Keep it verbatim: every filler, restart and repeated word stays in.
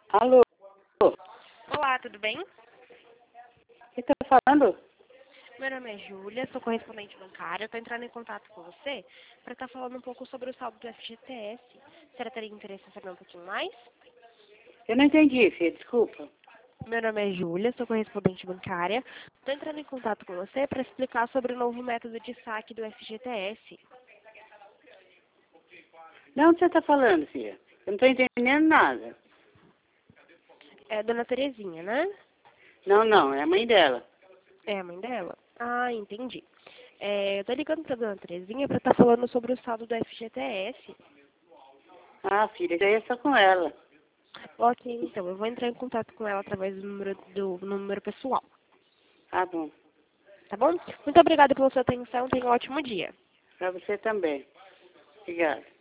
Alô? Olá, tudo bem? Quem está falando? Meu nome é Júlia, sou correspondente bancária. Estou entrando em contato com você para estar falando um pouco sobre o saldo do F G T S. A senhora teria interesse em saber um pouquinho mais? Eu não entendi, filha, desculpa. Meu nome é Júlia, sou correspondente bancária. Estou entrando em contato com você para explicar sobre o novo método de saque do F G T S. De onde você está falando, filha? Eu não estou entendendo nada. É a dona Terezinha, né? Não, não, é a mãe dela. É a mãe dela? Ah, entendi. É, eu tô ligando para a dona Terezinha para estar falando sobre o saldo do F G T S. Ah, filha, já ia só com ela. Ok, então, eu vou entrar em contato com ela através do número, do número pessoal. Tá bom. Tá bom? Muito obrigada pela sua atenção. Tenha um ótimo dia. Para você também. Obrigada.